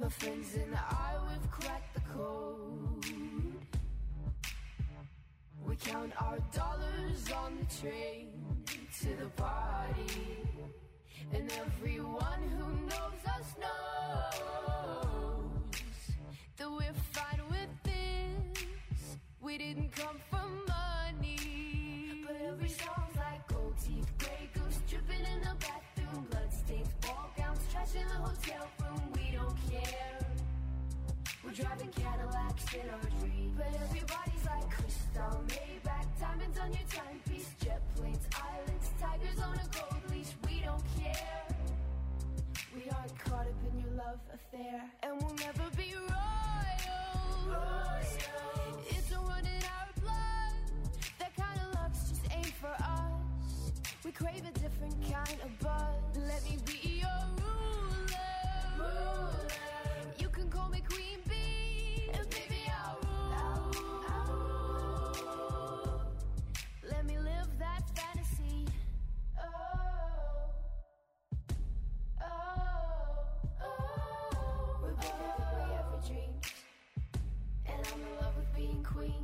My friends and I, we've cracked the code. We count our dollars on the train to the party. And everyone who knows us knows that we're fine with this. We didn't come for money. But every song's like gold teeth, Grey Goose dripping in the bathroom, bloodstains, ball gowns, trash in the hotel room. We don't care. We're driving Cadillacs in our dreams. But everybody's like crystal, Maybach, diamonds on your timepiece, jet planes, islands, tigers on a gold leash. We don't care. We aren't caught up in your love affair, and we'll never be royals. It's a run in our blood. That kind of luck's just ain't for us. We crave a different kind of buzz. Let me be your ruler. You can call me Queen Bee, and baby I'll rule. Let me live that fantasy. Oh, we're bigger than we ever dreamed, and I'm in love with being queen.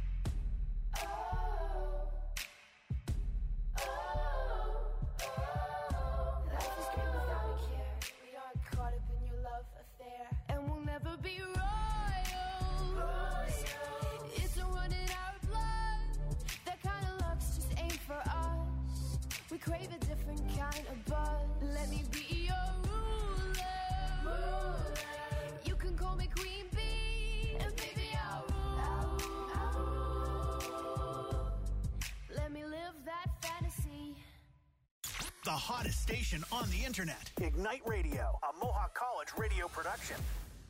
Life is great without a care. We aren't caught up in your love affair, and we'll never be royals. It's a run in our blood. That kind of luck's just ain't for us. We crave a different kind of buzz. Let me be your ruler. You can call me Queen Bee, and baby I'll rule. Let me live that fantasy. The hottest station on the internet. Ignite Radio, a Mohawk College radio production.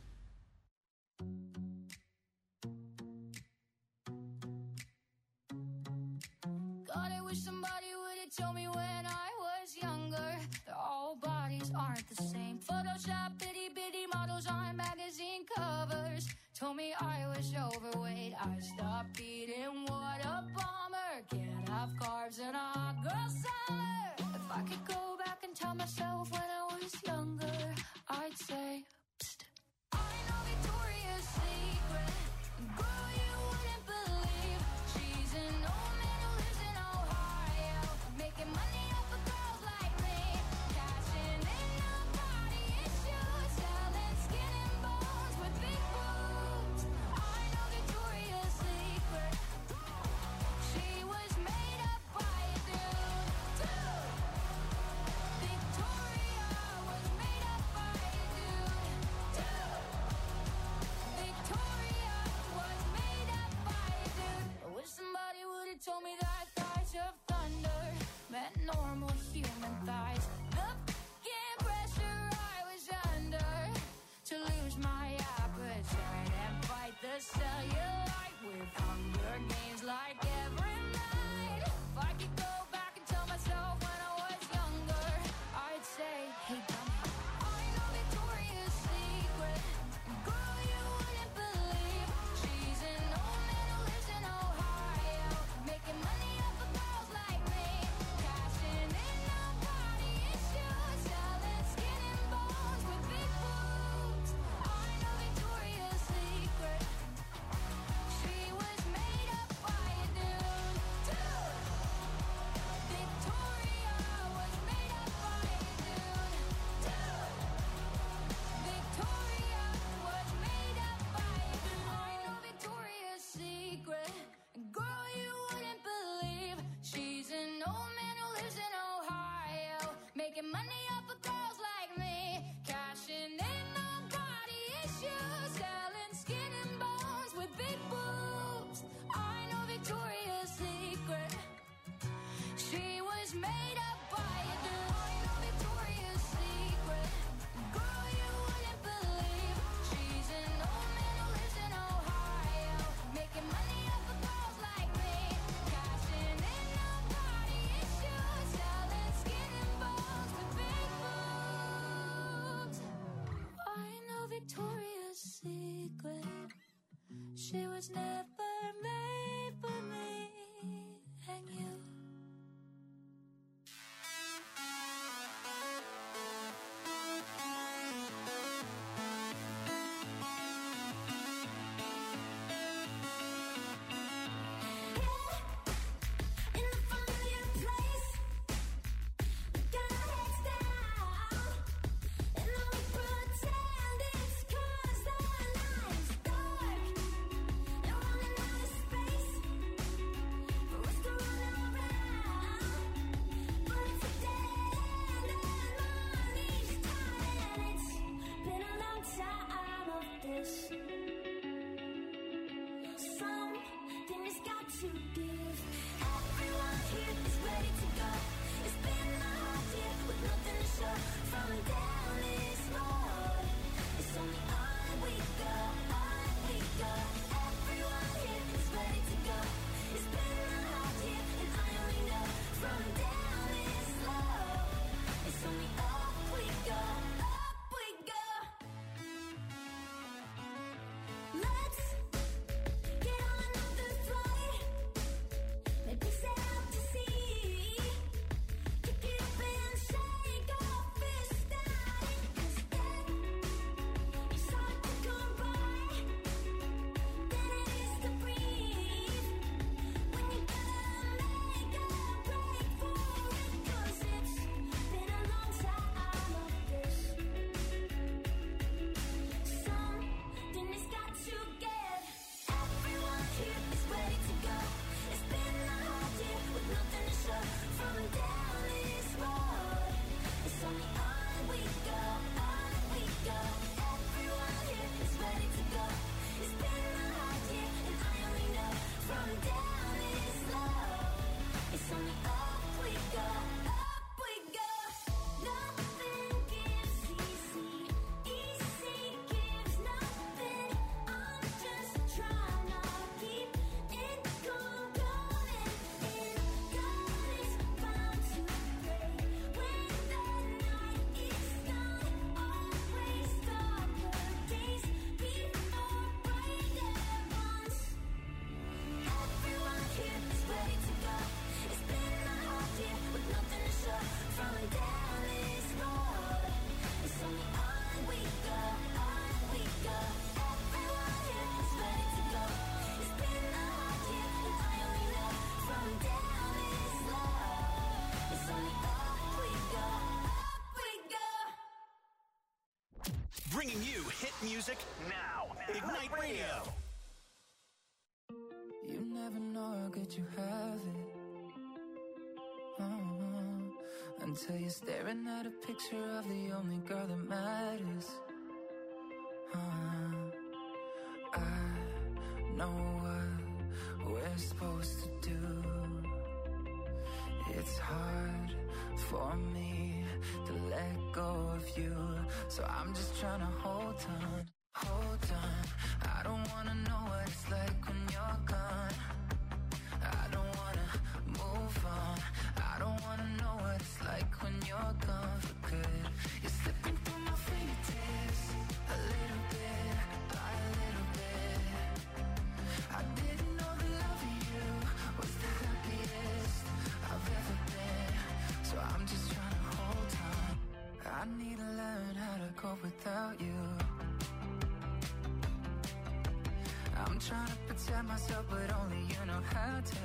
God, I wish somebody would have told me when I was younger that all bodies aren't the same. Photoshop itty bitty models on magazine covers told me I was overweight. I stopped eating, what a bummer. Can't have carbs in a hot girl summer. If I could go back and tell myself when I was younger, I'd say, psst, I know Victoria's Secret. Girl, you wouldn't believe she's an old man who lives in Ohio, making money off of girls like me, cashing in on body issues, selling skin and bones with big boobs. I know Victoria's Secret. She was made up by a dude. Victoria was made up by a dude. Victoria was made up by a dude. I wish somebody would have told me that thighs of thunder meant normal human thighs. The fucking pressure I was under to lose my appetite and fight the cellulite with Hunger Games like every night. If I could go back and tell myself when I was younger, I'd say, hey dummy, I know Victoria's Secret. Girl, you wouldn't believe she's an old man who lives in Ohio, making money off of girls like me, cashing in on body issues, selling skin and bones with big boobs. I know Victoria's Secret. She was made up by a dude. Victoria was made up by a dude. Victoria was made up by a dude. I know Victoria's Secret. Girl, you wouldn't believe she's an old man who lives in Ohio, making money off of girls like me, cashing in on body issues, selling skin and bones with big boobs. I know Victoria's Secret. She was made up by a dude. I know Victoria's Secret. Girl, you wouldn't believe she's an old man who lives in Ohio, making money off of girls like me, cashing in on body issues, selling skin and bones with big boobs. I know Victoria's Secret. She was never made for me and you. to give. Everyone here is ready to go. It's been a hard year with nothing to show. From down this road, it's only on we go, on we go. Everyone here is ready to go. It's been a hard year and I only know from down this road, it's only up we go, up we go. Let's get on another flight. Maybe set out to sea. Kick it up and shake our fist at it. 'Cause then it's hard to come by. Then it is to breathe. When you gotta make a break for it. 'Cause it's been a long time of this. Something has got to give. Everyone here is ready to go. It's been a hard year with nothing to show. From down this road, it's only on we go, on we go. Everyone here is ready to go. It's been a hard year and I only know from down this road, it's only up we go, up we go. Nothing gives easy, easy gives nothing. I'm just trying to keep it going. In God is bound to pray. When the night is done, always darker days before brighter ones. Everyone here is ready to go. It's been a hard year with nothing to show. From down this road, it's only on we go, on we go. Everyone here is ready to go. It's been a hard year and I only know from down this road, it's only up we go, up we go. Bringing you hit music now. Ignite Radio. You never know how good you have it. Until you're staring at a picture of the only girl that matters. I know what we're supposed to do. It's hard for me to let go of you, so I'm just trying to hold on, hold on. I don't wanna know what it's like when you're gone. I don't wanna move on. I don't wanna know what it's like when you're gone for good. You're slipping through my fingertips, a little bit by a little bit. I didn't know the love of you was the happiest I've ever been, so I'm just trying to hold on. I need to learn how to cope without you. I'm trying to protect myself, but only you know how to.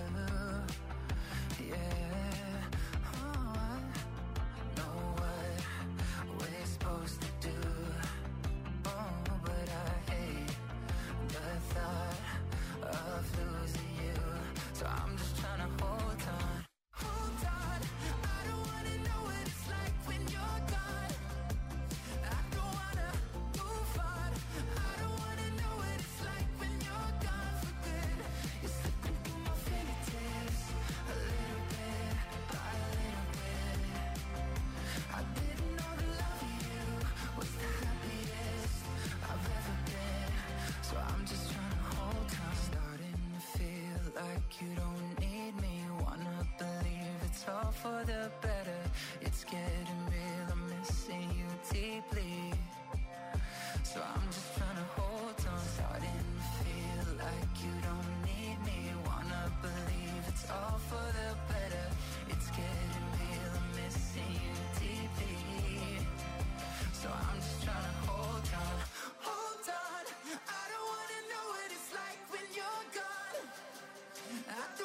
Yeah, oh, I know what we're supposed to do. Oh, but I hate the thought of losing you, so I'm just trying to hold on. Hold on, I don't wanna know what it's like when you're gone. I don't wanna move on. I don't wanna know what it's like when you're gone for good. You're slipping through my fingertips, a little bit by a little bit. I didn't know the love of you was the happiest I've ever been, so I'm just trying to hold on. Starting to feel like you don't need me. Wanna believe it's all for the better. It's getting real, I'm missing you deeply, so I'm just trying to hold on. Starting to feel like you don't need me. Wanna believe it's all for the better. It's getting real, I'm missing you deeply, so I'm just trying to hold on. Hold on, I don't wanna know what it's like when you're gone. I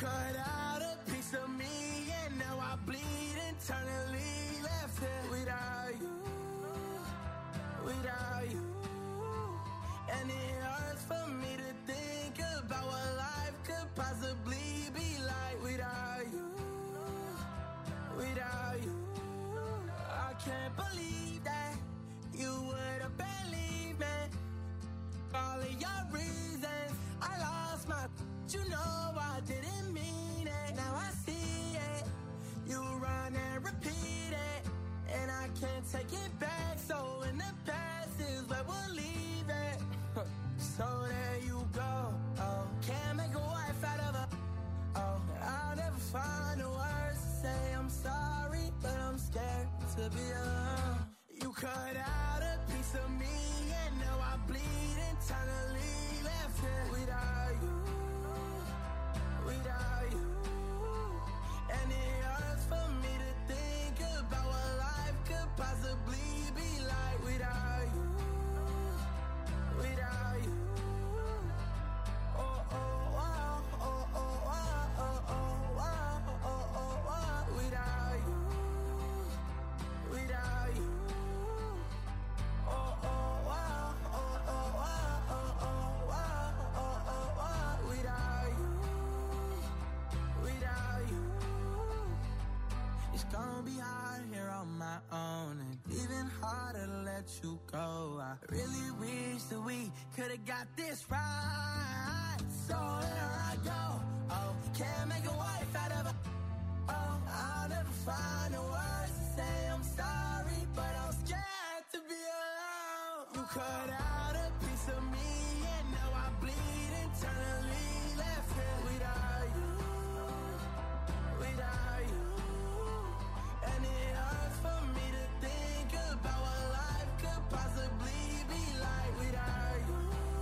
cut out a piece of me, and now I bleed internally. Left here without you, without you. And it hurts for me to think about what life could possibly be like without you, without you. I can't believe that you would have believed me. All of your reasons, I lost my, you know I didn't mean it. Now I see it, you run and repeat it, and I can't take it back. So in the past is where we'll leave it. So there you go. Oh, can't make a wife out of her. Oh, I'll never find the words to say I'm sorry, but I'm scared to be alone. You cut out a piece of me, and now I bleed internally. Left here without you, without you. And it hurts for me to think about what life could possibly be like without you, without you. Oh, oh, wow, oh, oh, wow, oh, oh, wow, oh, oh, wow. Without you, without you. Oh, oh, wow, oh, oh, wow, oh, oh, wow, oh, oh, wow. Without you, without you. It's gonna be hard here on my own, and even harder to let you go. I really wish that we could've got this right. So here I go. Oh, can't make a wife out of her. Oh, I'll never find the words to say I'm sorry, but I'm scared to be alone. You cut out a piece of me, and now I bleed internally. Left here without you, without you. And it hurts for me to think about what life could possibly be like without you,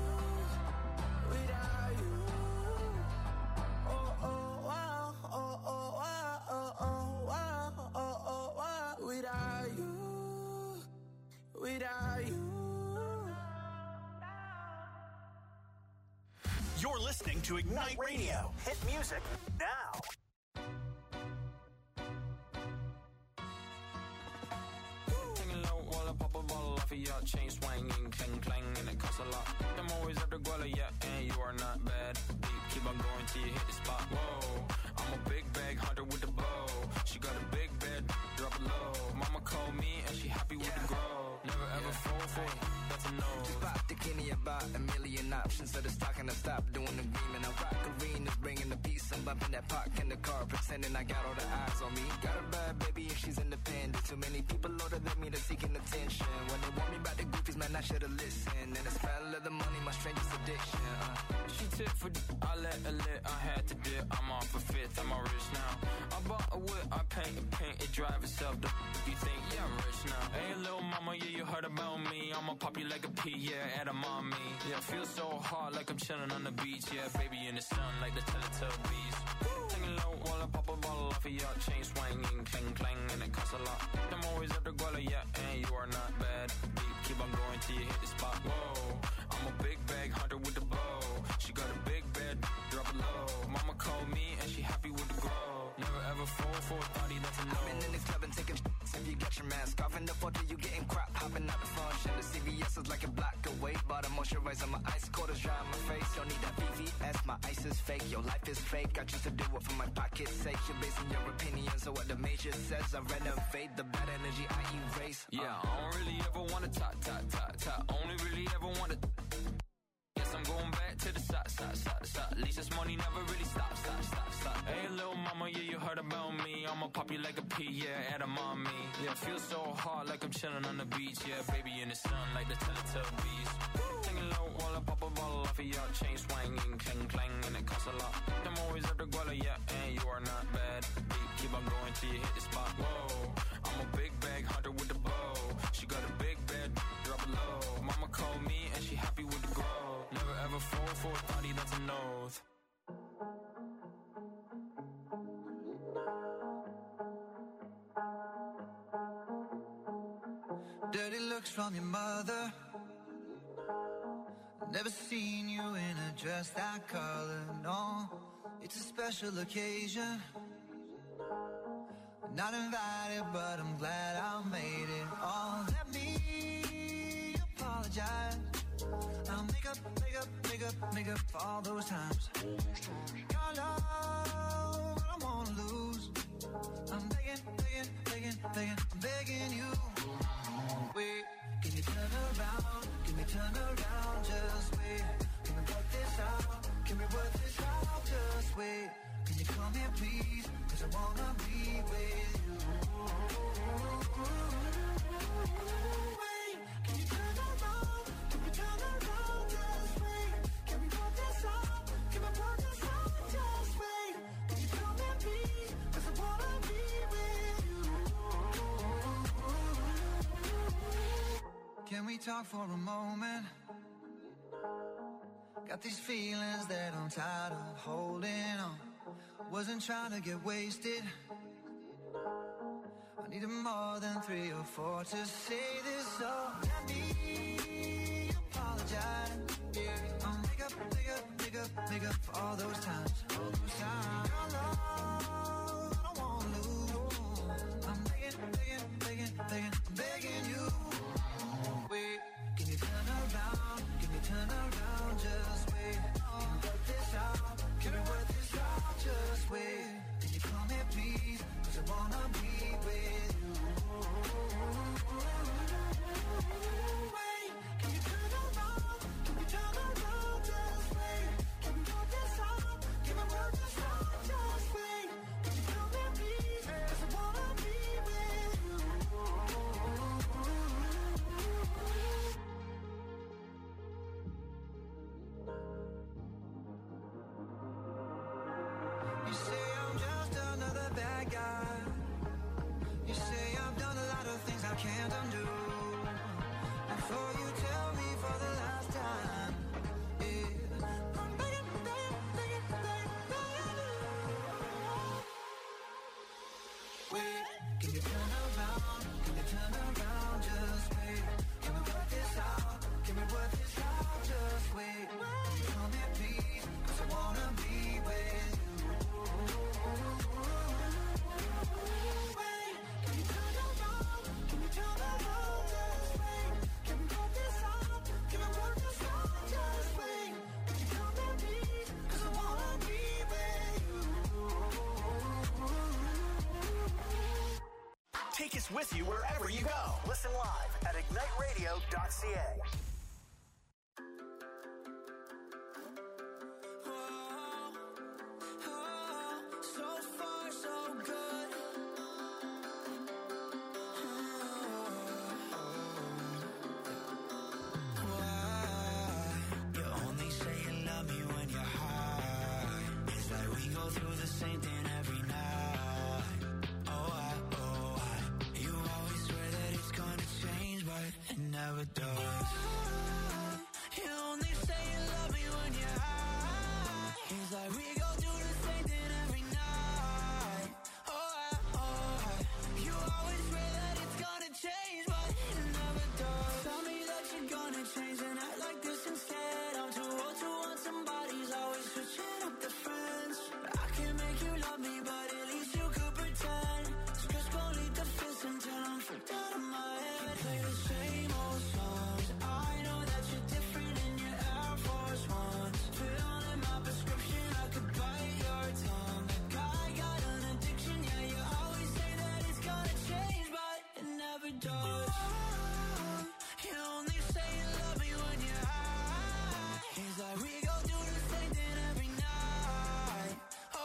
without you. Oh, oh, wow, oh, oh, wow, oh, oh, wow, oh, oh, wow. Without you, without you. You're listening to Ignite Radio. Hit music now. Taking low while I pop a bottle off of your chain swinging, clang clang, and it costs a lot. I'm always at the guala, yeah, and you are not bad. Deep, keep on going till you hit the spot. Whoa, I'm a big bag hunter with the bow. She got a big bed, drop it low. Mama called me and she happy with the grow. Never ever fall for it, that's a no. Just pop the Kenny about a million options. So the stock and I stop doing the green. And I rock arenas, bringing the peace. I'm bumping that park in the car, pretending I got all the eyes on me. Got a bad baby and she's independent. Too many people older than me, they're seeking attention. When they want me about the goofies, man, I should've listened. And the smell of the money, my strangest addiction. She tip for I let her lit, I had to dip. I'm off a fifth, I'm all rich now. I bought a whip, I paint it drive itself. If you think, yeah, I'm rich now. Hey, little mama, yeah, you heard about me. I'ma pop you like a pea, yeah, at a mommy. Yeah, feel so hot like I'm chilling on the beach. Yeah, baby in the sun like the Teletubbies. Singing low while I pop a bottle off of your chain swinging, clang clang, and it costs a lot. I'm always at the guala, yeah, and you are not bad. Deep, keep on going till you hit the spot. Whoa, I'm a big bag hunter with the bow. She got a big bed, drop it low. Mama called me and she happy with the grow. Never ever fall for a thotty, that's a no. I've been in this club and taking if you get your mask off in the photo, you getting crap. Hopping out the function, the CVS is like a block away. Bought a moisturizer, my ice cold is dry on my face. Don't need that VVS, my ice is fake. Your life is fake, I choose to do it for my pocket's sake. You're basing your opinions on what the major says. I renovate the bad energy, I erase. Yeah, I don't really ever wanna top. Only really ever wanna. Guess I'm going back to the side. At least this money never really stops. Hey, little mama, yeah, you heard about me. I'ma pop you like a pea, yeah, at a mommy. Yeah, feel so hot like I'm chilling on the beach. Yeah, baby in the sun like the Teletubbies. Singing low while I pop a bottle off of your chain swinging, clang clang, and it costs a lot. I'm always at the guala, yeah, and you are not bad. Deep, keep on going till you hit the spot. Whoa, I'm a big bag hunter with the bow. She got a big bed, drop it low. Mama called me and she happy with the grow. Never ever fall for a thotty, that's a nose. Dirty looks from your mother. Never seen you in a dress that color, no. It's a special occasion. Not invited, but I'm glad I made it. Oh, let me apologize. I'll make up for all those times. Your love, I don't wanna lose. I'm begging you. Wait, can you turn around? Can we turn around? Just wait. Can we work this out? Can we work this out? Just wait. Can you come here, please? 'Cause I wanna be with you. Wait, can you turn around? Can we turn around? Just wait. Can we work this out? Can we work this out? Just wait. Can you come here, please? 'Cause I wanna be with you. Can we talk for a moment? Got these feelings that I'm tired of holding on. Wasn't trying to get wasted. I needed more than 3 or 4 to say this. So let me apologize. Yeah, I'll make up for all those times. Your love, I don't wanna lose. I'm begging you. Wait, can you turn around? Can you turn around? Just wait. Can we work this out? Can we work this out? Just wait. Can you come here, please? 'Cause I wanna be with you. Wait, can you turn around? Can we turn around? Just wait. Can we work this out? Can we work this out? Just wait. Can you come here, please? 'Cause I wanna be with you. You say I'm just another bad guy. You say I've done a lot of things I can't undo. Before you tell me for the last time, yeah, I'm begging you. Wait, can you turn around? Can you turn around? Just wait. Can we work this out? Can we work this out? Just wait. Can you come here, please? 'Cause I wanna be with you. Wait, can you turn around? Can you turn around? Just wait. Can we work this out? Can we work this out? Just wait. Can you come here, please? 'Cause I wanna be with you. Take us with you wherever you go. Listen live at igniteradio.ca. So far, so good. Why? You only say you love me when you're high. It's like we go through the same thing every night. You always swear that it's gonna change, but it never does. You only say you love me when you're high. It's like we go through the same thing every night. You always swear that it's gonna change, but it never does. Tell me that you're gonna change and act like this instead. I'm too old to want somebody's always switching up the friends. I can't make you love me, but at least you could pretend. Just go lead the fist until I'm freaked out of my head. Play the same old songs. I know that you're different in your Air Force Ones. Fill in my prescription, I could bite your tongue. Like I got an addiction, yeah, you always say that it's gonna change, but it never does. You only say you love me when you're high. It's like we go through the same thing every night.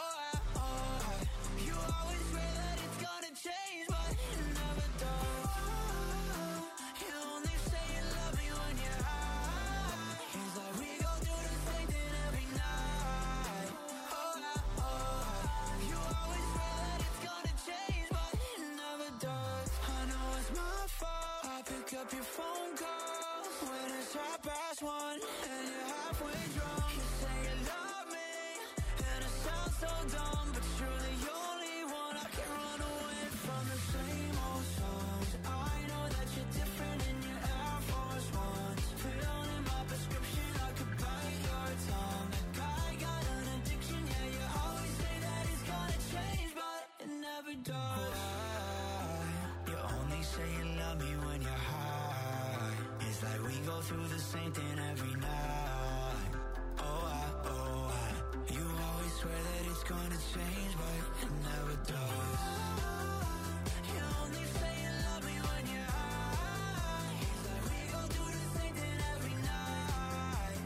You always swear that it's gonna change, but it never does. You only say you love me when you're high. It's like we go through the same thing every night. You always swear that it's gonna change, but it never does. I know it's my fault. I pick up your phone call when it's 1:30 and you're halfway drunk. You say you love me, and it sounds so dumb, but you're the only one I can run away from. The same old songs. I know that you're different in your Air Force Ones. Fill in my prescription, I could bite your tongue. Like I got an addiction, yeah, you always through the same thing every night. You always swear that it's gonna change, but it never does. You only say you love me when you're high. Like we go through the same thing every night.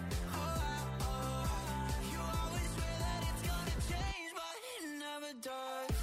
You always swear that it's gonna change, but it never does.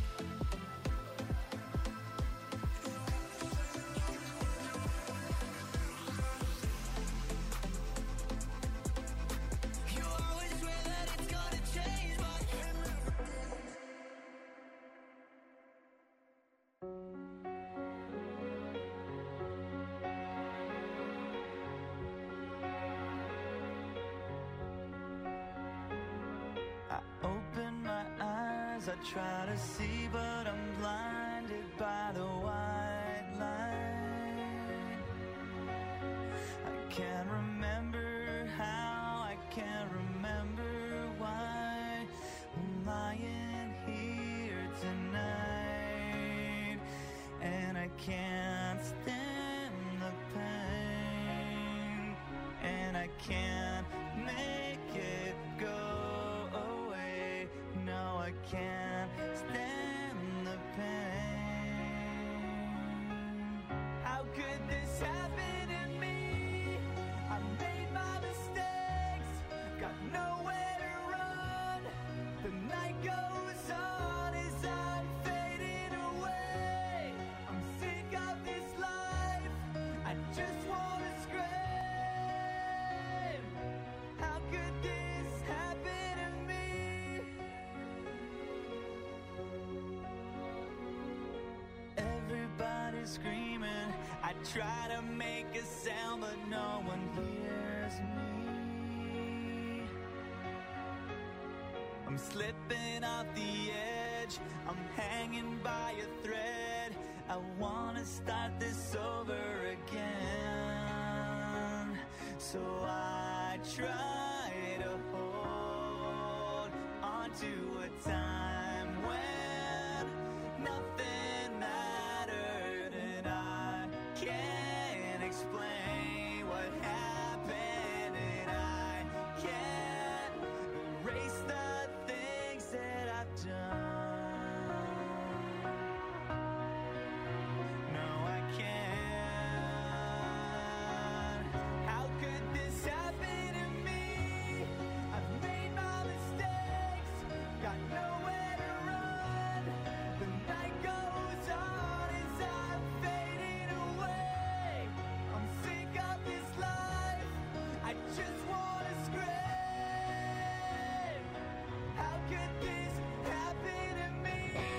I try to see, but I'm blinded by the white light. I can't remember how, I can't remember why I'm lying here tonight. And I can't stand the pain, and I can't make it go away. No, I can't stand the pain. How could this happen to me? I made my mistakes, got nowhere to run. The night goes on as I'm fading away. I'm sick of this life, I just wanna scream. How could this happen to me? Everybody's screaming, I try to make a sound, but no one hears me. I'm slipping off the edge, I'm hanging by a thread. I wanna start this over again. So I try to hold on to a time when nothing mattered, and I can't explain what happened, and I can't erase the things that I've done. No, I can't. How could this happen to me? I've made my mistakes, got nowhere to run. The night goes on as I'm fading away. I'm sick of this life, I just wanna scream. How could this happen to me?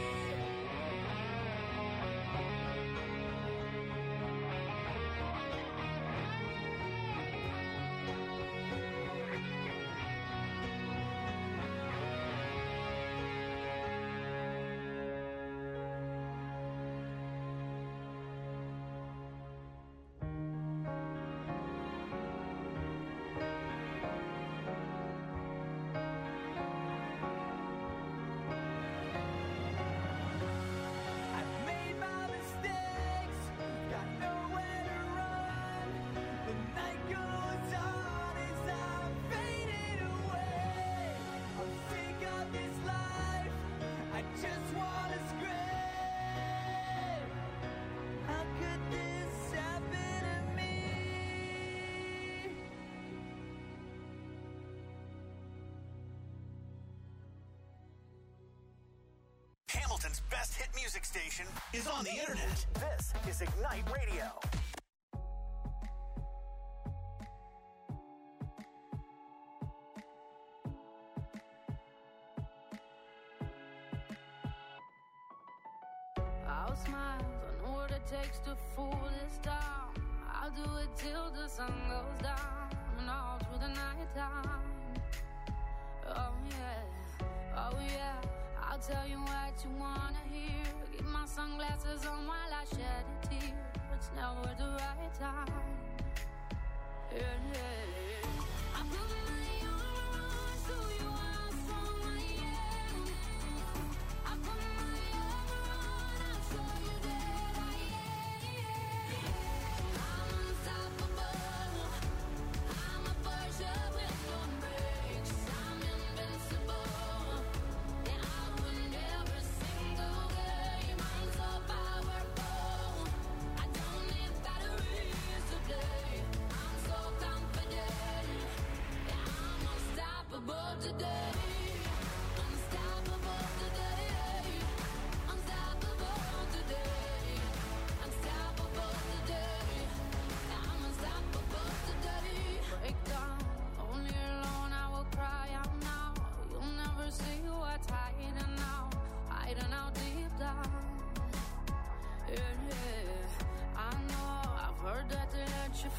I've made my mistakes, got nowhere to run. The night goes on as I'm fading away. I'm sick of this life, I just wanna scream. How could this happen to me? Hamilton's best hit music station is on the internet. This is Ignite Radio. I'll smile, I know what it takes to fool this town. I'll do it till the sun goes down and all through the night time. Oh yeah, I'll tell you what you wanna hear. Keep my sunglasses on while I shed a tear. It's never the right time. Yeah. I put my armor on so you are strong, I am. I put my armor on, I'll show you that I am. I'm unstoppable.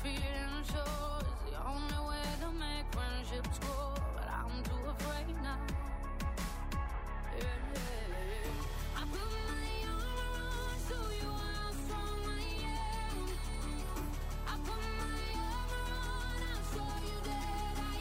feet and shore is the only way to make friendships grow. But I'm too afraid now. Yeah. I put my armor on, show you how strong I am. I put my armor on, I'll show you that I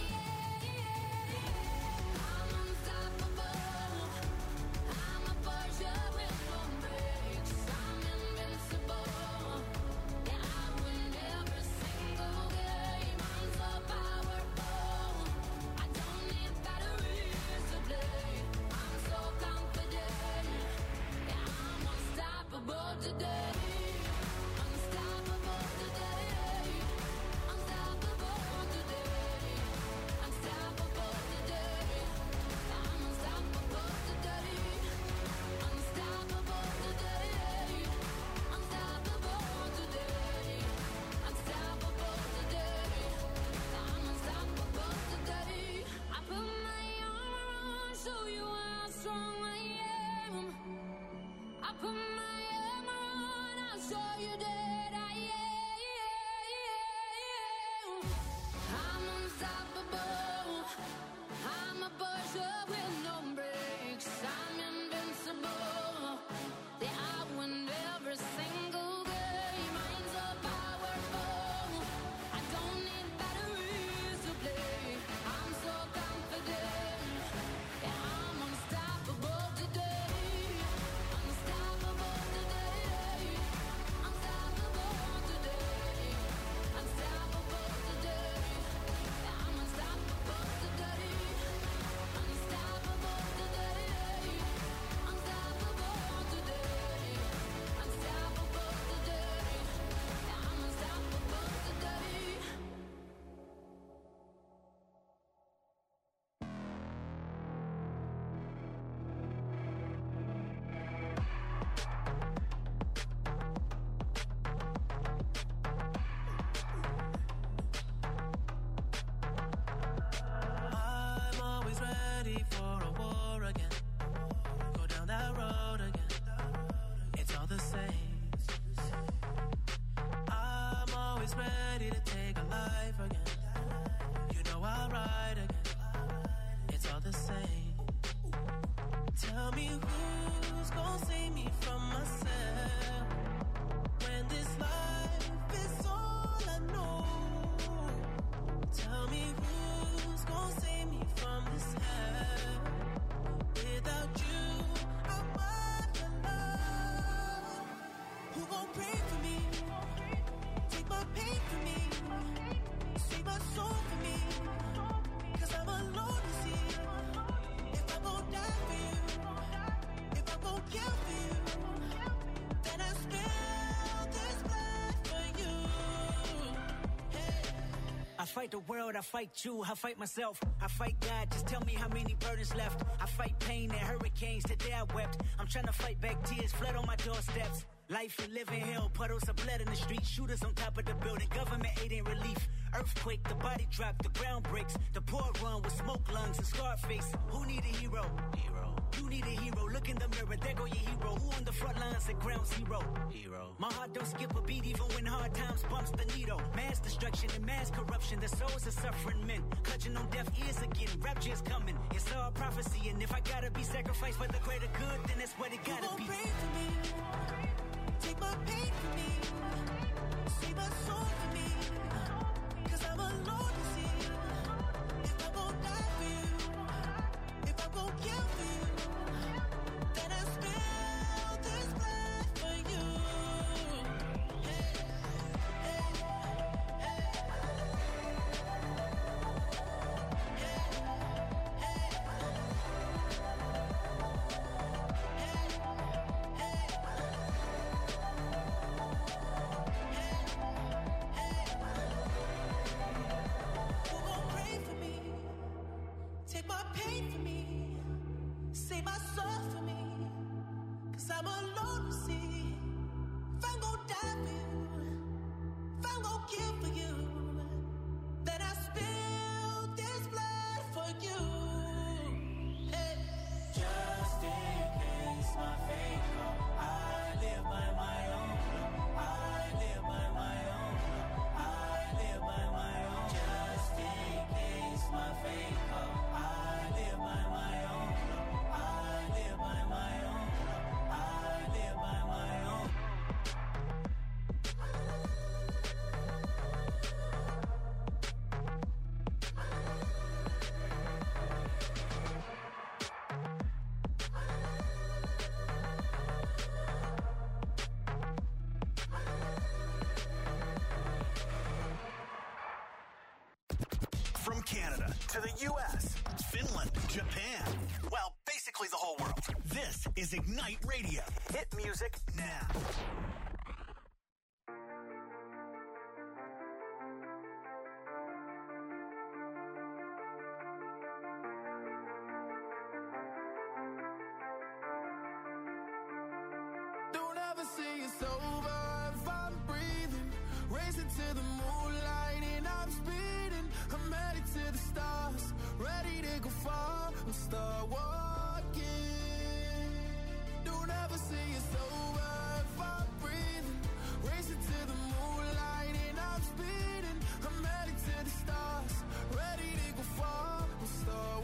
am. I'm unstoppable. I'm a Persia with no brakes. I'm invincible. Yeah, I win every single game. I'm so powerful. I don't need batteries to play. I'm so confident. Yeah, I'm unstoppable today. Unstoppable today. Unstoppable today. Unstoppable today. I'm unstoppable today. Unstoppable today. Unstoppable today. Unstoppable today. I'm unstoppable today. I put my armor on, show you how strong I am. I put my armor on, I'll show you that I am. I'm unstoppable. I'm a Persia with no brakes. I'm invincible. Yeah, I win every single game. I'm so powerful. I don't need batteries to play. I'm so confident. Yeah, I'm unstoppable today. Unstoppable today. Unstoppable today. Unstoppable today. Yeah, I'm unstoppable today. Unstoppable today. Unstoppable today. Unstoppable today. Yeah, I'm unstoppable today. I'm always ready for a war again. Go down that road again. It's all the same. I'm always ready to take a life again. You know I'll ride again. It's all the same. Tell me who's gonna save me from myself when this life is all I know. Tell me who's gonna save me from this hell. Without you, I'm alone. Who gon' pray for me? Take my pain for me. Save my soul for me. 'Cause I'm alone to see. If I'm gon' die for you, if I'm gon' kill for you, then I spill this blood for you. I fight the world, I fight you, I fight myself, I fight God, just tell me how many burdens left. I fight pain and hurricanes, today I wept. I'm trying to fight back tears, flood on my doorsteps. Life and living hell, puddles of blood in the street, shooters on top of the building, government aid ain't relief. Earthquake, the body drop, the ground breaks, the poor run with smoke lungs and scarred face. Who need a hero? You need a hero, look in the mirror, there go your hero. Who on the front lines at ground zero? My heart don't skip a beat even when hard times bumps the needle. Mass destruction and mass corruption, the souls of suffering men. Clutching on deaf ears again, rapture's coming. It's all prophecy, and if I gotta be sacrificed for the greater good, then that's what it gotta be. Pray for me. Take my pain for me. Save my soul for me. 'Cause I'm alone to see. If I'm gon' die for you, if I'm gon' kill for you, then I spill this blood for you. Canada to the U.S., Finland, Japan. Well, basically the whole world. This is Ignite Radio. Hit music now. Don't ever say it's over if I'm breathing. Racing to the moonlight and I'm speeding. I'm headed to the stars, ready to go far. I'm start walking. Don't ever say it's over if I'm breathing. Racing to the moonlight and I'm speeding. I'm headed to the stars, ready to go far. I'm start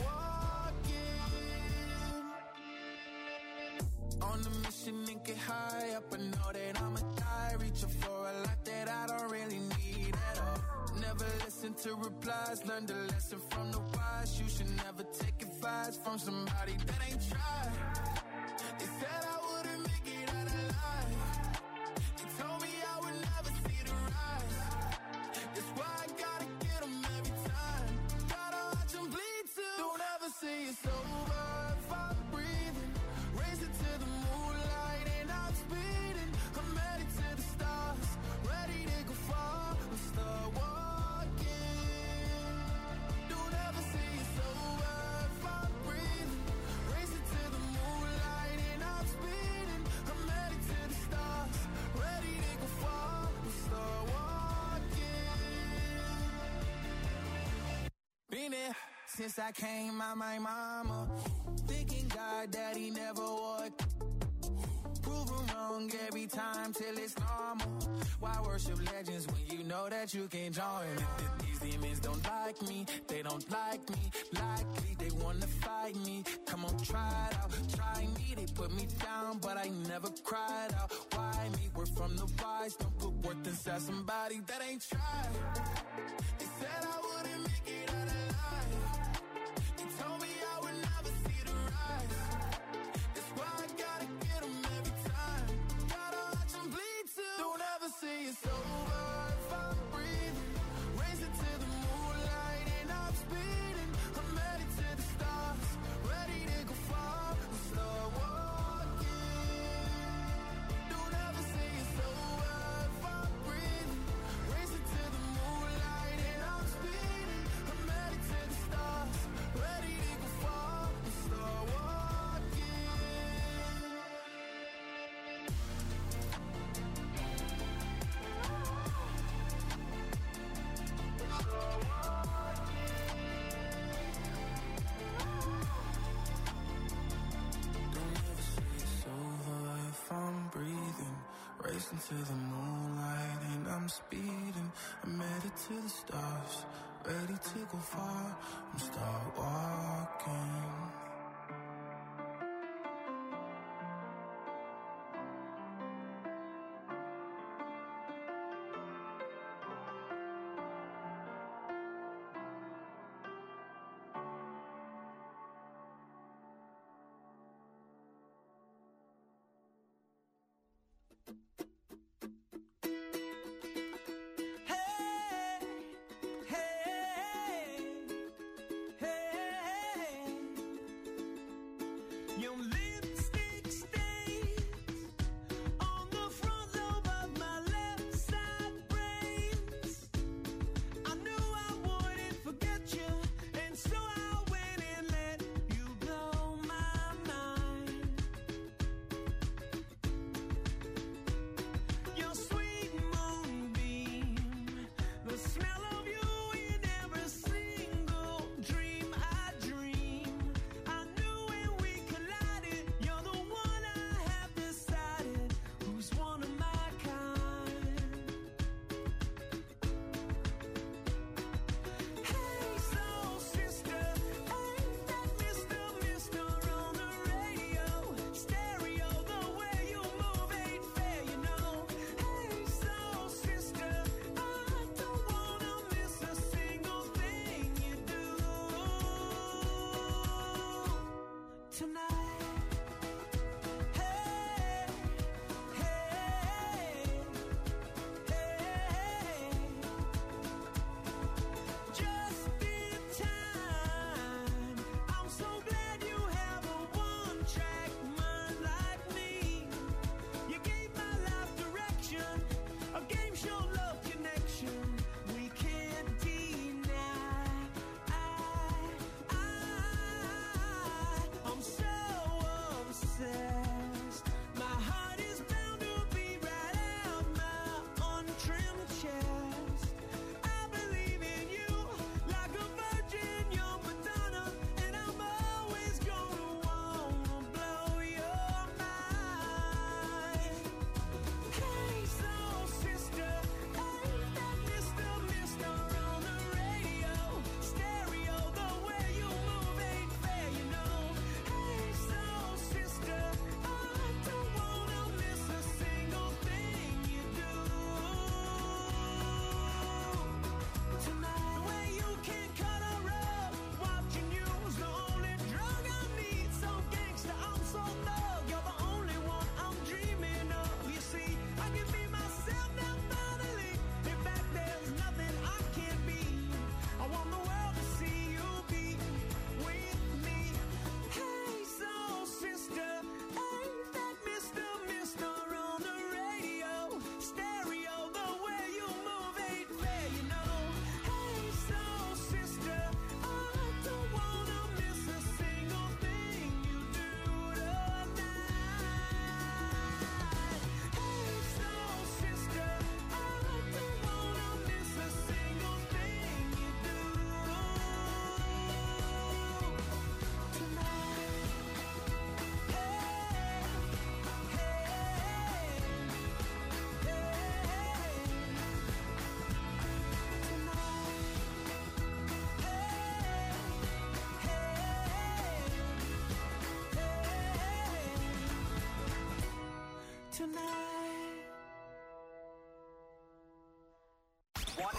walking. On the mission and get high up, I know that I'ma die. Reaching for a lot that I don't really need at all. Never listen to replies, learn the lesson from the wise. You should never take advice from somebody that ain't tried. They said I wouldn't make it out alive. They told me I would never see the rise. That's why I gotta get them every time. Gotta watch them bleed too. Don't ever say it's over if I'm breathing. Racing to the moonlight and I'm speeding. I'm headed to the stars, ready to go far. I'm start walking. Don't ever say it's over if I'm breathing. Racing to the moonlight and I'm speeding. I'm headed to the stars, ready to go far. I'm start walking. Been there since I came out my mama. Thinking God that he never would. Proven wrong every time till it's normal. Why worship legends when you know that you can't join? These demons don't like me, they don't like me. Likely they wanna fight me. Come on, try it out, try me. They put me down, but I never cried out. Why me? We're from the wise. Don't put worth inside somebody that ain't tried. They said I wouldn't make it out alive. They told me I would never see the rise. That's why I gotta get them every time. Gotta watch them bleed too. Don't ever say it's over if I'm breathing. Racing to the moonlight and I'm speeding. I'm headed to the stars, ready to go far. I'm start walking. Don't ever say it's over if I'm breathing. Racing to the moonlight and I'm speeding. I'm headed to the stars, ready to go far. I'm start walking. Don't ever say it's over if I'm breathing. Racing to the moonlight and I'm speeding. I'm headed to the stars, ready to go far. I'm start walking. Your lipstick stains on the front lobe of my left side brains. I knew I wouldn't forget you, and so I went and let you blow my mind. Your sweet moonbeam, the smell of you in every single dream I dream. I knew when we collided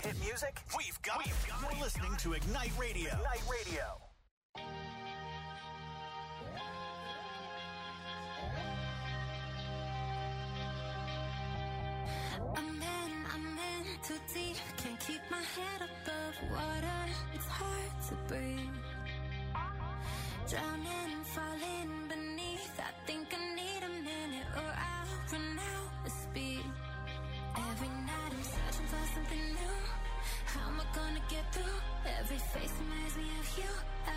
hit music, we've got it. You're listening to Ignite Radio. Ignite Radio. I'm in too deep. Can't keep my head above water. It's hard to breathe. Drowning, falling beneath. I think I need a minute or I'll run out of speed. Every night I'm searching for something new. How am I gonna get through? Every face reminds me of you.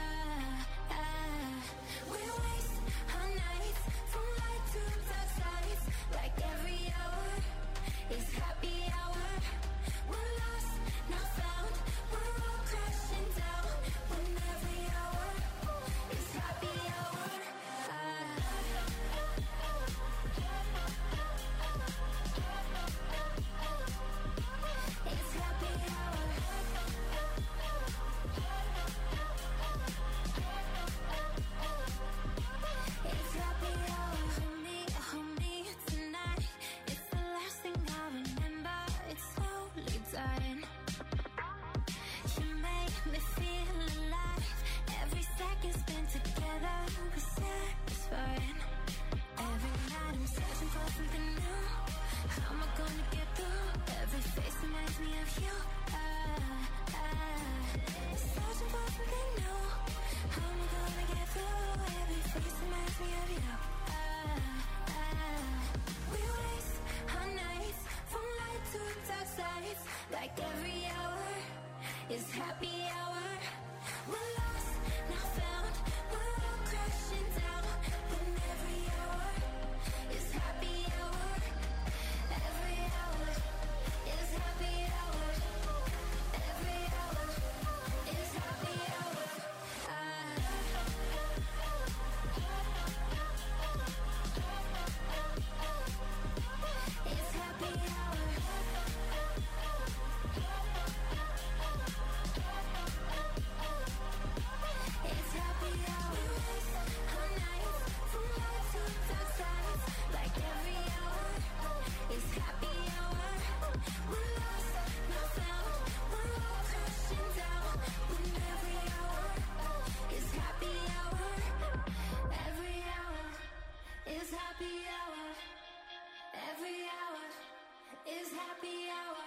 We waste our nights from light to dark sides. Like every hour is happy hour. We're lost, not found. We're all crashing down. When every hour is happy hour. It's happy hour. It's happy hour. Hold me tonight. It's the last thing I remember. It's slowly dying. You make me feel alive. Every second spent together was satisfying. Every night I'm searching for something new. How am I gonna get through? Every face reminds me of you. Searching for something new. How am I gonna get through? Every face reminds me of you. We waste our nights from light to dark sides. Like every hour is happy hour. We're lost, not found. We're all crashing down. When every hour is happy hour. Every hour is happy hour. Every hour is happy hour. It's happy hour. It's happy hour. We waste our nights from light to dark sides. Like every hour is happy hour. We're lost, not found. We're all crashing down. When every hour is happy hour. Every hour is happy hour. Every hour is happy hour.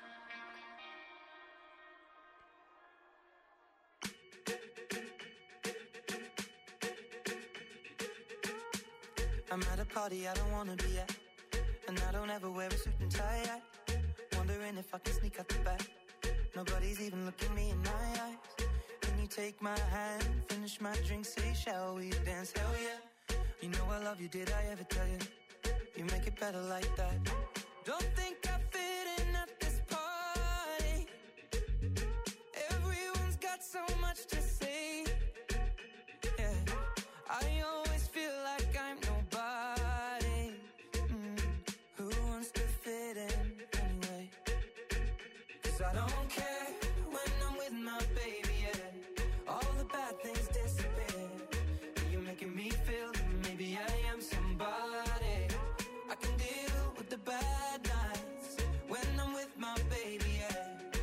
I'm at a party I don't wanna be at, and I don't ever wear a suit and tie at. Wondering if I can sneak out the back. Nobody's even looking me in my eyes. Can you take my hand, finish my drink, say shall we dance? Hell yeah. You know I love you, did I ever tell you? You make it better like that. Don't think I fit in at this party. Everyone's got so much to say. Yeah, I always feel like I'm nobody. Who wants to fit in anyway? 'Cause I don't care when I'm with my baby, yeah. All the bad things disappear. You're making me feel that maybe I am somebody. I can deal with the bad nights when I'm with my baby, yeah.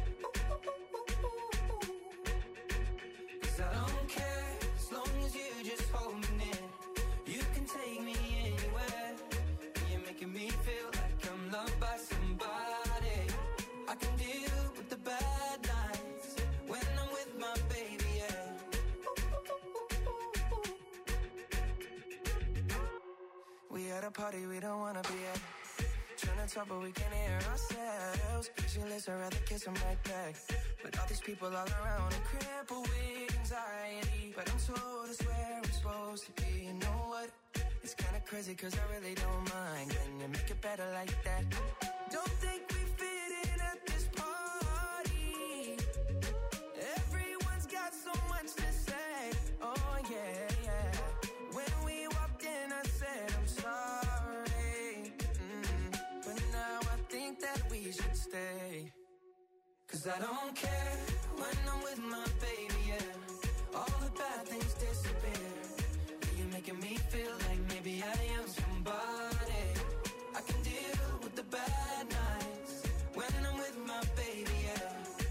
'Cause I don't care as long as you just hold me near. You can take me anywhere. You're making me feel like I'm loved by somebody. I can deal with the bad nights when I'm with my baby, yeah. We at a party we don't wanna be at. Trying to talk but we can't hear ourselves. Pictureless, I'd rather kiss them right back. But all these people all around and crippled with anxiety. But I'm told it's where I'm supposed to be. You know what? It's kinda crazy 'cause I really don't mind. Can you make it better like that? Don't think we fit in at this party. Everyone's got so much to say. Oh yeah, yeah. When we walked in I said I'm sorry. But now I think that we should stay. 'Cause I don't care when I'm with my baby, yeah. All the bad things disappear. You're making me feel like maybe I am somebody. I can deal with the bad nights when I'm with my baby, yeah.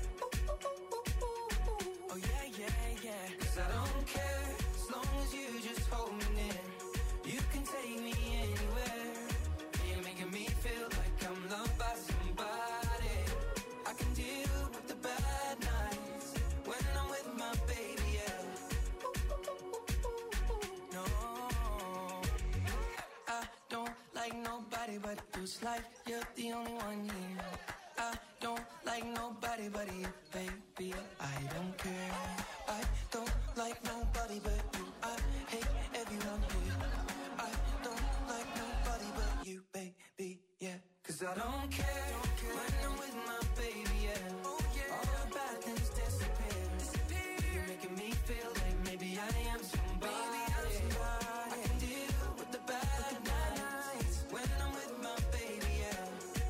nobody but you's like you're the only one here. I don't like nobody but you, baby. I don't care. I don't like nobody but you. I hate everyone here. I don't like nobody but you, baby, yeah. Cause I don't care when I'm with my baby, yeah. All the bad things disappear. You're making me feel like maybe I am somebody. I can deal with the bad nights when I'm with my baby, yeah.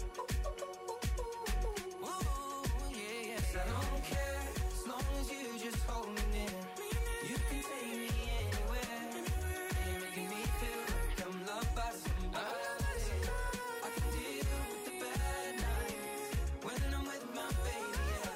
Ooh, yeah, yes, I don't care as long as you just hold me near. You can take me anywhere. You're making me feel like I'm loved by somebody. I can deal with the bad nights when I'm with my baby, yeah.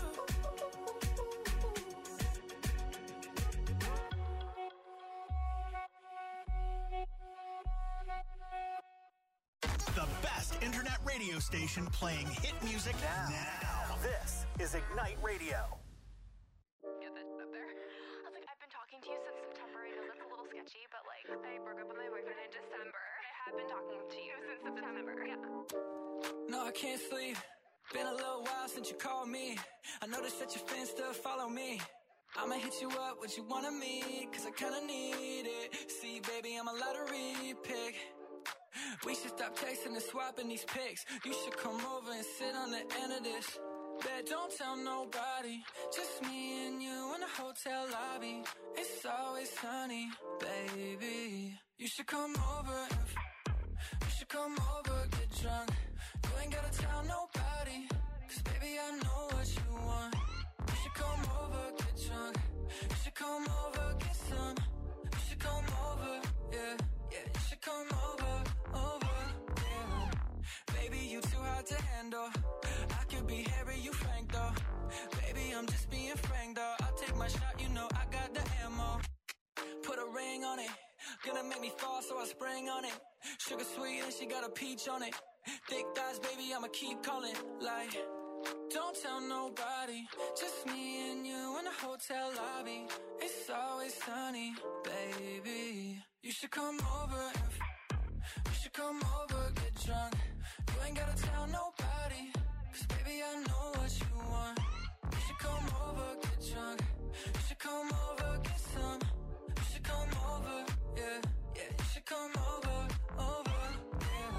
The best internet radio station playing hit music now. This is Ignite Radio. Get this up there. I was like, I've been talking to you since September. I know that's a little sketchy, but like, I broke up with my boyfriend in December. I have been talking to you since September. Yeah. No, I can't sleep. Been a little while since you called me. I noticed that your fans still follow me. I'ma hit you up, what you wanna meet, cause I kinda need it. See, baby, I'm a lottery pick. We should stop texting and swapping these pics. You should come over and sit on the end of this. Bet don't tell nobody, just me and you in the hotel lobby. It's always sunny, baby. You should come over you should come over, get drunk. You ain't gotta tell nobody, cause baby I know what you want. You should come over, get drunk. You should come over, get some. You should come over, yeah, yeah. You should come over, yeah. Baby, you too hard to handle. I could be Harry, you Frank though. Baby, I'm just being frank though. I'll take my shot, you know I got the ammo. Put a ring on it, gonna make me fall, so I spring on it. Sugar sweet and she got a peach on it. Thick thighs, baby, I'ma keep calling. Like, don't tell nobody, just me and you in the hotel lobby. It's always sunny, baby. You should come over you should come over, get drunk. You ain't gotta tell nobody, cause baby I know what you want. You should come over, get drunk. You should come over, get some. You should come over, yeah, yeah. You should come over, yeah.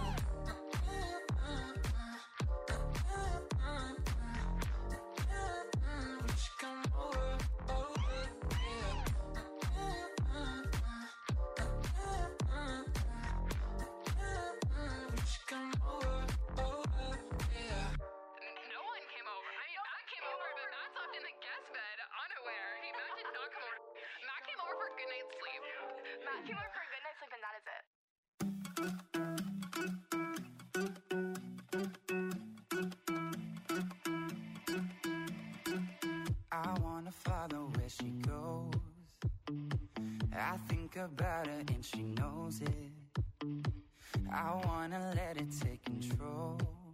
You should come over, yeah. You should come over, yeah. No one came over. I mean, Matt came over, but Matt slept in the guest bed, unaware. Matt did not come over. Matt came over for a good night's sleep. Matt came over for a good night's sleep, and that is it. I wanna follow where she goes. I think about her and she knows it. I wanna let it take control.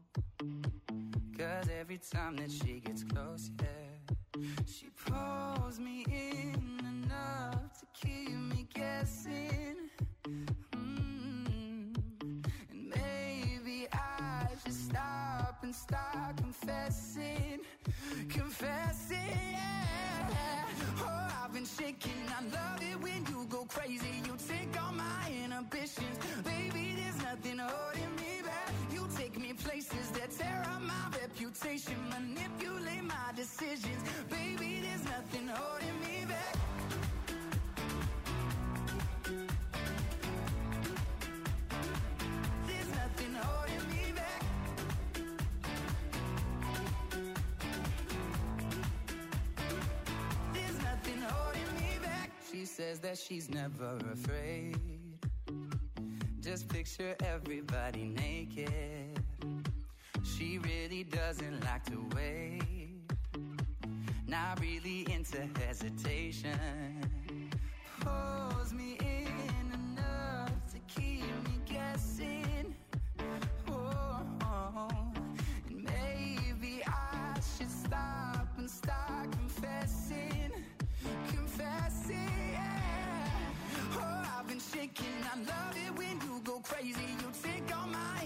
Cause every time that she gets close, yeah, she pulls me in enough to keep me guessing. And maybe I should stop and start confessing, yeah. Oh, I've been shaking. I love it when you go crazy. You take all my inhibitions. Baby, there's nothing holding me back. You take me places that tear up my reputation, manipulate my decisions. Baby, there's nothing holding me back. There's nothing holding me back. There's nothing holding me back. She says that she's never afraid. Just picture everybody naked. She really doesn't like to wait. Not really into hesitation. Pulls me in enough to keep me guessing. And maybe I should stop and start confessing, yeah. Oh, I've been shaking. I love it when you go crazy. You take all my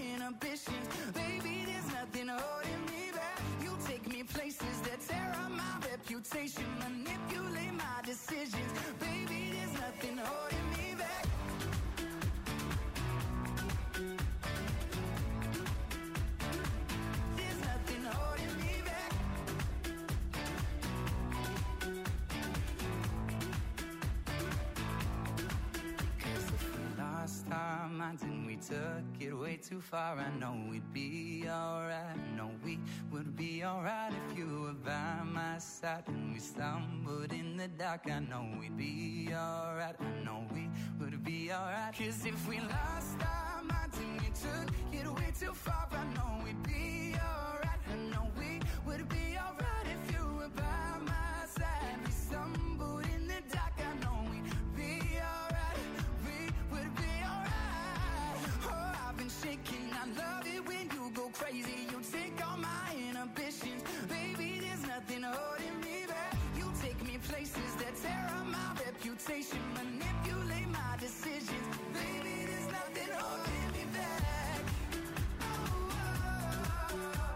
minds and we took it way too far. I know we'd be alright. I know we would be alright if you were by my side. And we stumbled in the dark. I know we'd be alright. I know we would be alright. 'Cause if we lost our minds and we took it way too far, I know we'd be alright. I know we would be alright if you were by my side. We stumbled in the dark. I know we'd be alright. We would be alright. Oh, I've been shaking. I love it when you go crazy. You take all my inhibitions. Baby, there's nothing holding me back. You take me places that tear up my reputation. Manipulate my decisions. Baby, there's nothing holding me back. Oh, oh, oh.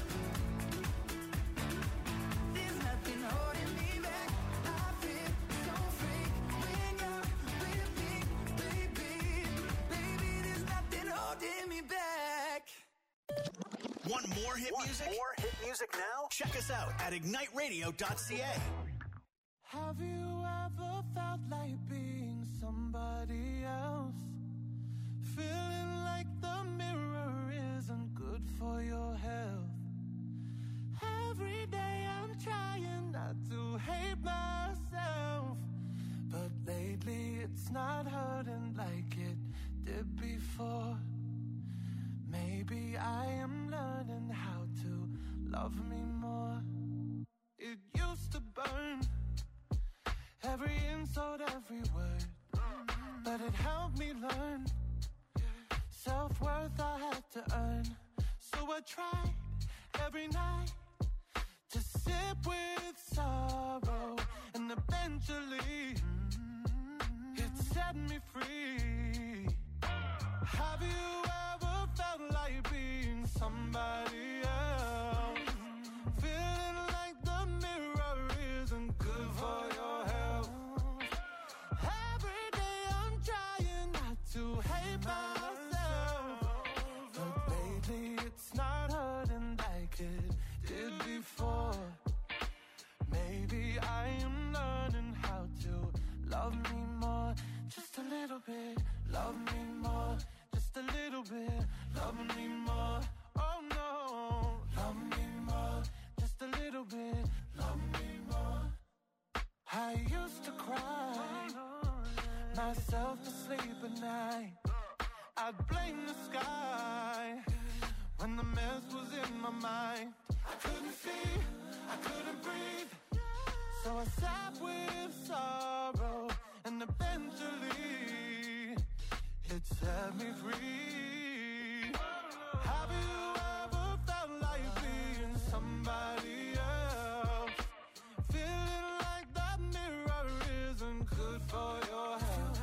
There's nothing holding me back. I feel so free when you're with me, baby. Baby, there's nothing holding me back. Want more hit music? More hit music now? Check us out at igniteradio.ca. Have you ever felt like being somebody else? Feeling like the mirror isn't good for your health. Every day I'm trying not to hate myself, but lately it's not hurting like it did before. Maybe I am learning how to love me more. It used to burn, every insult, every word, but it helped me learn self-worth I had to earn. So I tried every night to sip with sorrow, and eventually it set me free. Have you ever felt like being somebody else? Feeling like the mirror isn't good for your health. Every day I'm trying not to hate myself, but lately it's not hurting like it did before. Maybe I am learning how to love me more. Just a little bit, love me more. Just a little bit, love me more. Oh no, love me more. Just a little bit, love me more. I used to cry myself to sleep at night. I'd blame the sky when the mess was in my mind. I couldn't see, I couldn't breathe, so I sat with sorrow, and eventually it set me free. Have you ever felt like being somebody else? Feeling like that mirror isn't good for your health.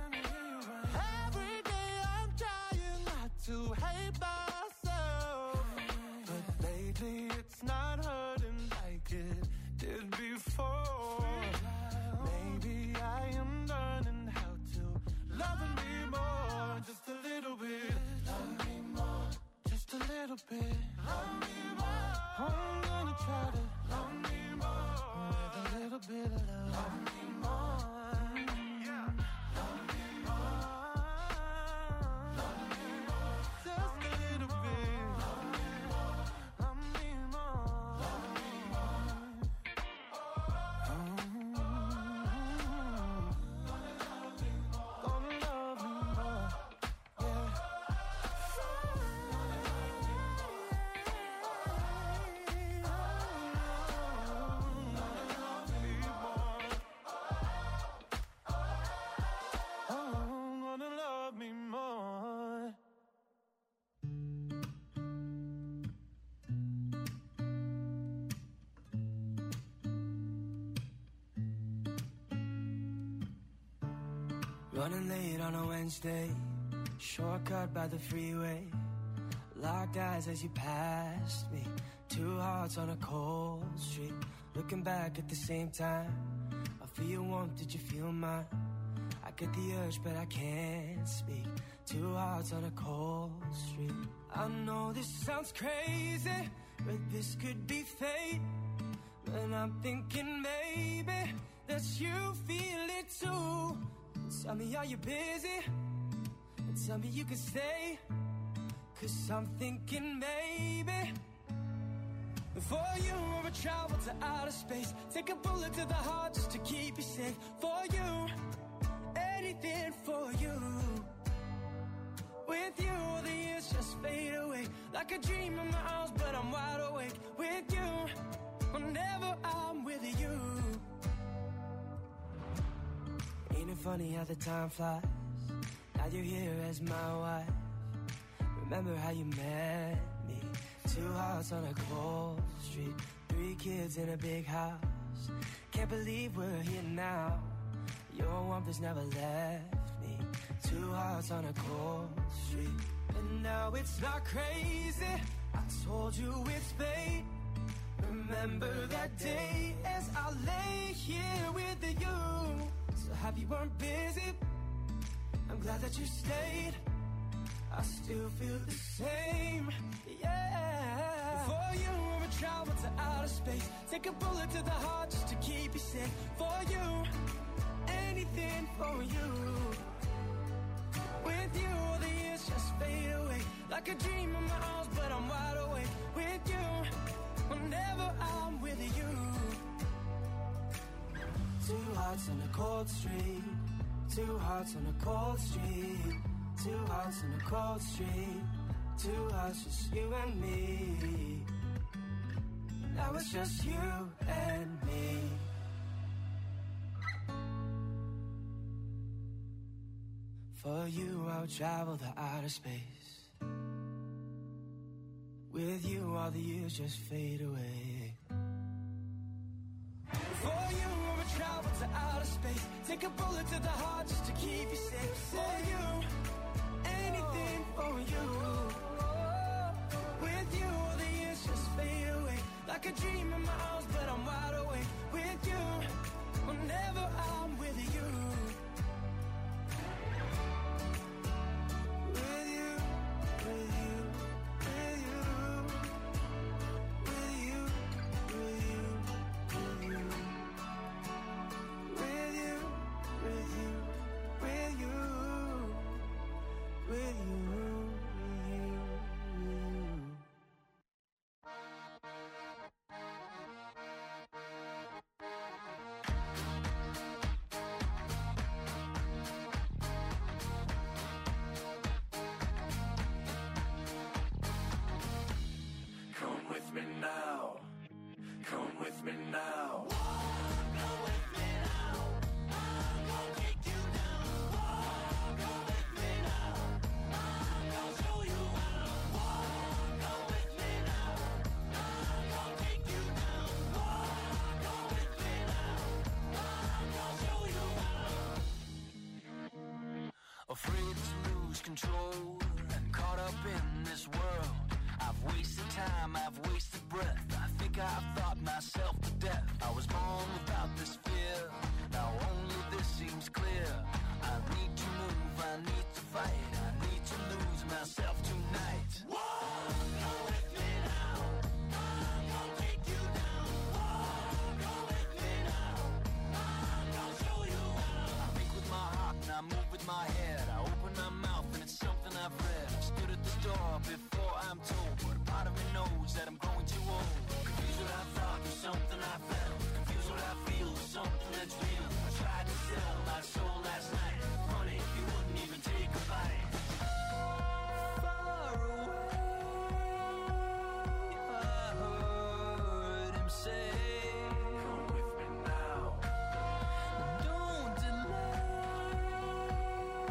Every day I'm trying not to hate myself, but lately it's not hurting like it did before. Maybe I am learning how to love me more. Just a little bit, love me more. Just a little bit, love me more. I'm gonna try to love me more. With a little bit of love, love me more. Yeah, love me more. Love me more. Just a little bit, love me more. Love me more. Love me more. Gonna love me more. Yeah. Gonna love me more. Running late on a Wednesday, shortcut by the freeway. Locked eyes as you passed me. Two hearts on a cold street. Looking back at the same time. I feel your warmth, did you feel mine? I get the urge, but I can't speak. Two hearts on a cold street. I know this sounds crazy, but this could be fate. And I'm thinking maybe that you feel it too. Tell me, are you busy? tell me you can stay, 'cause I'm thinking maybe for you I would travel to outer space, take a bullet to the heart just to keep you safe. For you, anything for you. With you, the years just fade away, like a dream in my arms, but I'm wide awake. With you, whenever I'm with you. Ain't it funny how the time flies? Now you're here as my wife. Remember how you met me? 2 hearts on a cold street, 3 kids in a big house. Can't believe we're here now. Your warmth has never left me. 2 hearts on a cold street, and now it's not crazy. I told you it's fate. Remember that day as I lay here with you. So happy you weren't busy. I'm glad that you stayed. I still feel the same, yeah. For you, I would travel to outer space, take a bullet to the heart just to keep you safe. For you, anything for you. With you, all the years just fade away, like a dream in my arms, but I'm wide awake. With you, whenever I'm with you. 2 hearts on a cold street, 2 hearts on a cold street, 2 hearts on a cold street, 2 hearts, just you and me. Now it's just you and me. For you, I'll travel to outer space. With you, all the years just fade away. For you, I would travel to outer space, take a bullet to the heart just to keep you safe. For you, anything for you. With you, all the years just fade away, like a dream in my arms, but I'm wide awake. With you, whenever I'm with you. With you, with you, with you. With you, with you, with you. With you, with you, with you. With you, with you. Come with me now. Come with me now. Afraid to lose control and caught up in this world. I've wasted time, I've wasted breath. I think I've thought myself to death. I was born without this fear. Now only this seems clear. I need to move, I need to fight. I need to lose myself tonight. Go with me now. I'm gonna take you down. Go with me now. I'm gonna show you how. I think with my heart and I move with my head. I open my mouth and it's something I've read. I've stood at the door before I'm told, but a part of me knows that I'm growing too old. Confused what I thought was something I felt. Confused what I feel was something that's real. I tried to sell my soul last night.